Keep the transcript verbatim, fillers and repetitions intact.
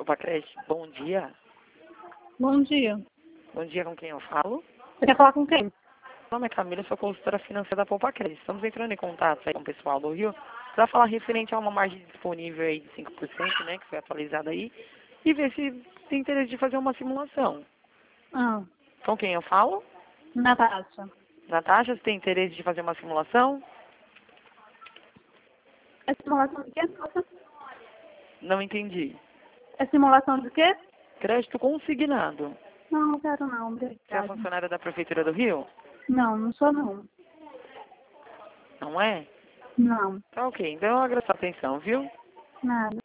Poupa Bom dia. Bom dia. Bom dia, com quem eu falo? Você quer falar com quem? Meu nome é Camila, sou consultora financeira da Poupa Crédito. Estamos entrando em contato aí com o pessoal do Rio para falar referente a uma margem disponível aí de cinco por cento, né, que foi atualizada aí, e ver se tem interesse de fazer uma simulação. Ah, Com quem eu falo? Natasha. Natasha, você tem interesse de fazer uma simulação? É simulação de quê? Nossa. Não entendi. É simulação de quê? Crédito consignado. Não, não quero não, Você é obrigada. funcionária da Prefeitura do Rio? Não, não sou não. Não é? Não, Tá ok, então eu agradeço a atenção, viu? nada.